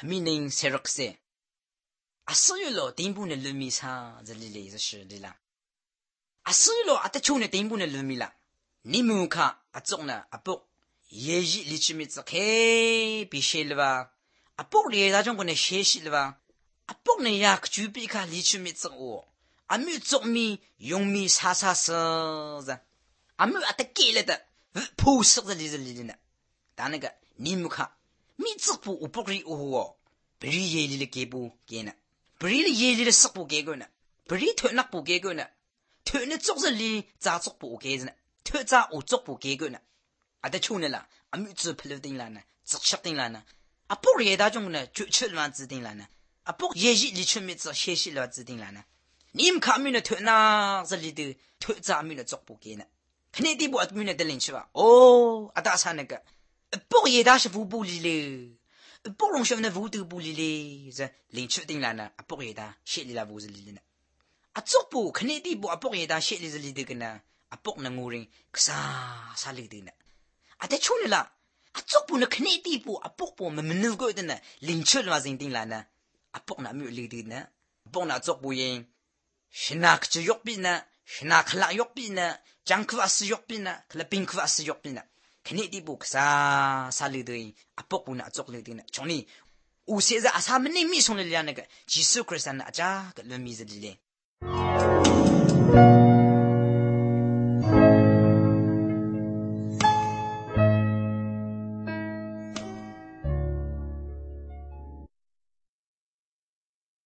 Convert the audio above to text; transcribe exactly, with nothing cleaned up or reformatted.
米宁塞若塞，啊，所有老顶部的人民上这里来是是的啦，啊，所有老啊，得穷的顶部的人民啦，你们看啊，种呢啊不，也一里去面子开别些了吧，啊不里那种个呢学习了吧，啊不呢呀，就比看里去面子哦，啊没种米用米啥啥事子，啊没啊得给了的，朴实的里这里的呢，但那个你们看。米子不我不可以哦，不是夜里的给不给呢，不是夜里的食不给个呢，不是团那不给个呢，团那做日里咋做不给呢，团咋我做不给个呢，啊得穷的啦，啊米子不留定了呢，只吃定了呢，啊不夜大中呢就吃完指定了呢，啊不夜里里吃米子歇息了指定了呢，你们看米的团那这里的团咋米的做不给呢，肯定地不米的得领去吧，哦啊大山那个。不也大是不不理嘞，不容许那无头不理嘞，这领取定来呢，不也大写里来不是里呢，啊做不肯定地不啊不也大写里是里头个呢，啊不能无人啥啥里头呢，啊得穷了啦，啊做不呢肯定地不啊不不没没能够的呢，领取了人定来呢，啊不那没有里头呢，不那做不赢，是那个就药品呢，是那个拉药品呢，讲课啊是药品呢，可能病课啊是药品呢。肯定地不啥啥里头啊不不那做里头呢，从你我现在啊他们那米送的那个几十块钱那家个人米子里嘞。